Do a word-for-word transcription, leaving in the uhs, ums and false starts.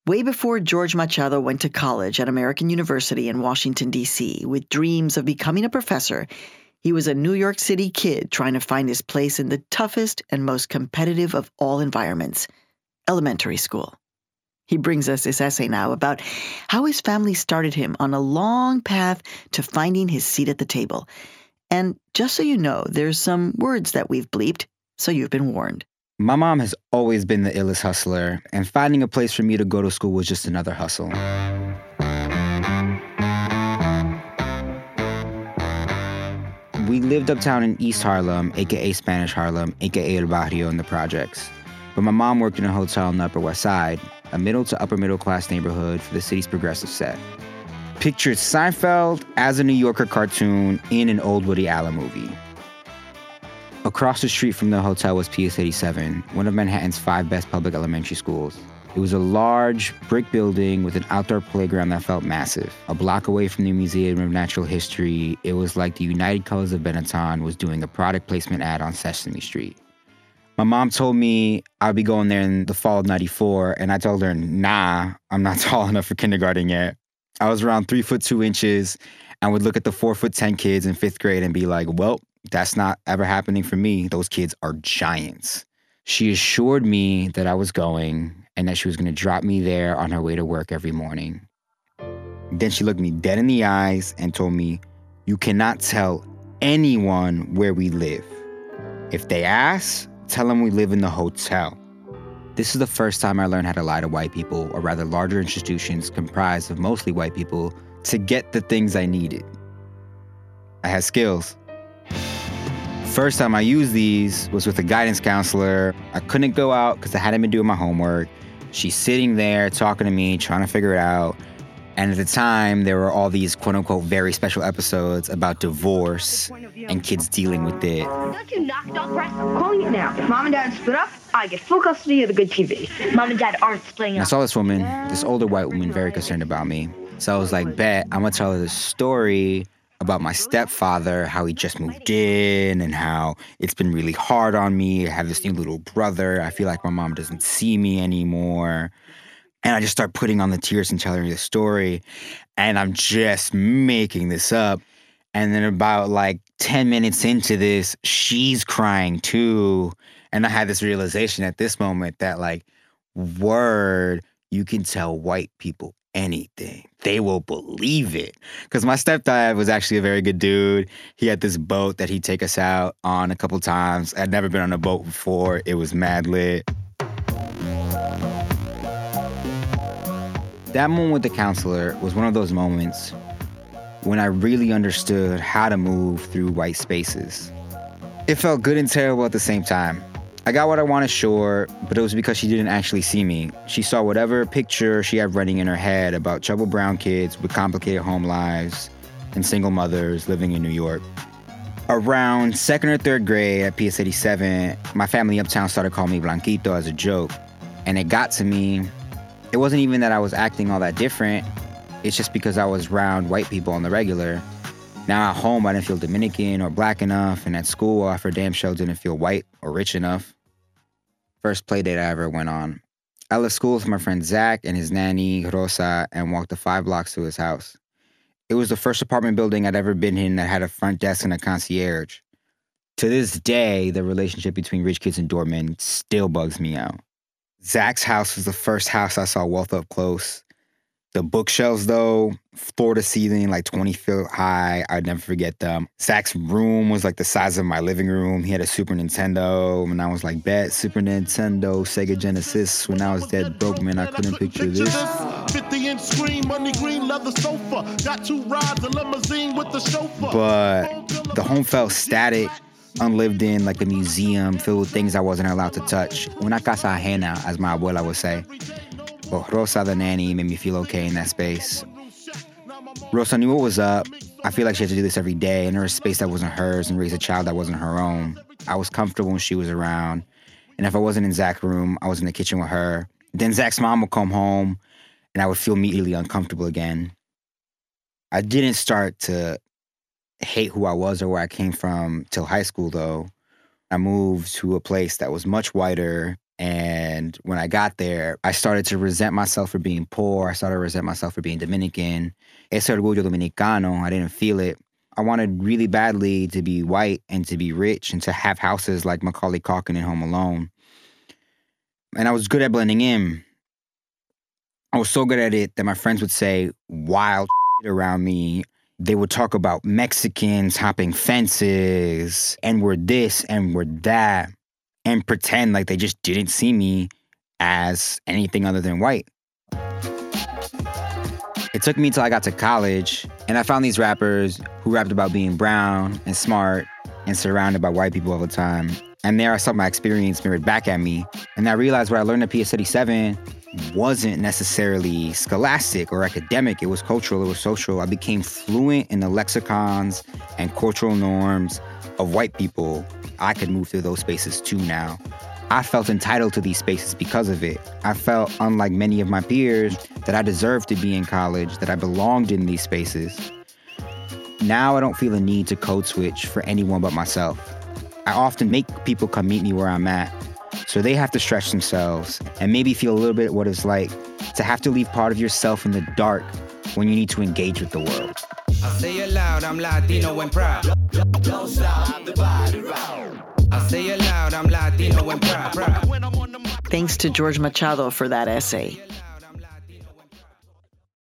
Way before George Machado went to college at American University in Washington, D C, with dreams of becoming a professor, he was a New York City kid trying to find his place in the toughest and most competitive of all environments, elementary school. He brings us this essay now about how his family started him on a long path to finding his seat at the table. And just so you know, there's some words that we've bleeped, so you've been warned. My mom has always been the illest hustler, and finding a place for me to go to school was just another hustle. We lived uptown in East Harlem, a k a. Spanish Harlem, a k a. El Barrio in the projects. But my mom worked in a hotel on the Upper West Side, a middle to upper middle class neighborhood for the city's progressive set. Pictured Seinfeld as a New Yorker cartoon in an old Woody Allen movie. Across the street from the hotel was P S eighty-seven, one of Manhattan's five best public elementary schools. It was a large brick building with an outdoor playground that felt massive. A block away from the Museum of Natural History, it was like the United Colors of Benetton was doing a product placement ad on Sesame Street. My mom told me I'd be going there in the fall of ninety-four, and I told her, nah, I'm not tall enough for kindergarten yet. I was around three foot two inches and would look at the four foot ten kids in fifth grade and be like, well, that's not ever happening for me. Those kids are giants. She assured me that I was going and that she was going to drop me there on her way to work every morning. Then she looked me dead in the eyes and told me, you cannot tell anyone where we live. If they ask, tell them we live in the hotel. This is the first time I learned how to lie to white people, or rather larger institutions comprised of mostly white people, to get the things I needed. I had skills. First time I used these was with a guidance counselor. I couldn't go out because I hadn't been doing my homework. She's sitting there talking to me, trying to figure it out. And at the time, there were all these quote-unquote very special episodes about divorce and kids dealing with it. Don't you knock dog press? I'm calling it now. If mom and dad split up, I get full custody of the good T V. Mom and dad aren't splitting And I up. saw this woman, this older white woman, very concerned about me. So I was like, bet, I'm gonna tell her this story about my stepfather, how he just moved in and how it's been really hard on me. I have this new little brother. I feel like my mom doesn't see me anymore. And I just start putting on the tears and telling her the story. And I'm just making this up. And then about like ten minutes into this, she's crying too. And I had this realization at this moment that like, word, you can tell white people anything. They will believe it. Because my stepdad was actually a very good dude. He had this boat that he'd take us out on a couple times. I'd never been on a boat before. It was mad lit. That moment with the counselor was one of those moments when I really understood how to move through white spaces. It felt good and terrible at the same time. I got what I wanted, sure, but it was because she didn't actually see me. She saw whatever picture she had running in her head about troubled brown kids with complicated home lives and single mothers living in New York. Around second or third grade at P S eighty-seven, my family uptown started calling me Blanquito as a joke. And it got to me. It wasn't even that I was acting all that different. It's just because I was around white people on the regular. Now at home, I didn't feel Dominican or black enough, and at school, I for damn sure didn't feel white or rich enough. First play date I ever went on. I left school with my friend Zach and his nanny, Rosa, and walked the five blocks to his house. It was the first apartment building I'd ever been in that had a front desk and a concierge. To this day, the relationship between rich kids and doormen still bugs me out. Zach's house was the first house I saw wealth up close. The bookshelves, though, floor to ceiling, like twenty feet high. I'd never forget them. Zach's room was like the size of my living room. He had a Super Nintendo, and I was like, bet, Super Nintendo, Sega Genesis. When I was dead broke, man, I couldn't picture this. fifty-inch screen, money green, leather sofa. Got two rides, a limousine with the chauffeur. But the home felt static, unlived in, like a museum filled with things I wasn't allowed to touch. Una casa ajena, as my abuela would say. But Rosa, the nanny, made me feel okay in that space. Rosa knew what was up. I feel like she had to do this every day, and there was a space that wasn't hers and raise a child that wasn't her own. I was comfortable when she was around. And if I wasn't in Zach's room, I was in the kitchen with her. Then Zach's mom would come home, and I would feel immediately uncomfortable again. I didn't start to hate who I was or where I came from till high school, though. I moved to a place that was much whiter, And when I got there, I started to resent myself for being poor. I started to resent myself for being Dominican. Ese orgullo dominicano, I didn't feel it. I wanted really badly to be white and to be rich and to have houses like Macaulay Culkin in Home Alone. And I was good at blending in. I was so good at it that my friends would say wild shit around me. They would talk about Mexicans hopping fences, and we're this and we're that, and pretend like they just didn't see me as anything other than white. It took me till I got to college, and I found these rappers who rapped about being brown and smart and surrounded by white people all the time. And there I saw my experience mirrored back at me, and I realized what I learned at P S eighty-seven wasn't necessarily scholastic or academic. It was cultural, it was social. I became fluent in the lexicons and cultural norms of white people. I could move through those spaces too now. I felt entitled to these spaces because of it. I felt, unlike many of my peers, that I deserved to be in college, that I belonged in these spaces. Now I don't feel a need to code switch for anyone but myself. I often make people come meet me where I'm at, so they have to stretch themselves and maybe feel a little bit what it's like to have to leave part of yourself in the dark when you need to engage with the world. I say it loud, I'm Latino and proud. Don't stop the body round. I say it loud, I'm Latino and proud. Thanks to George Machado for that essay.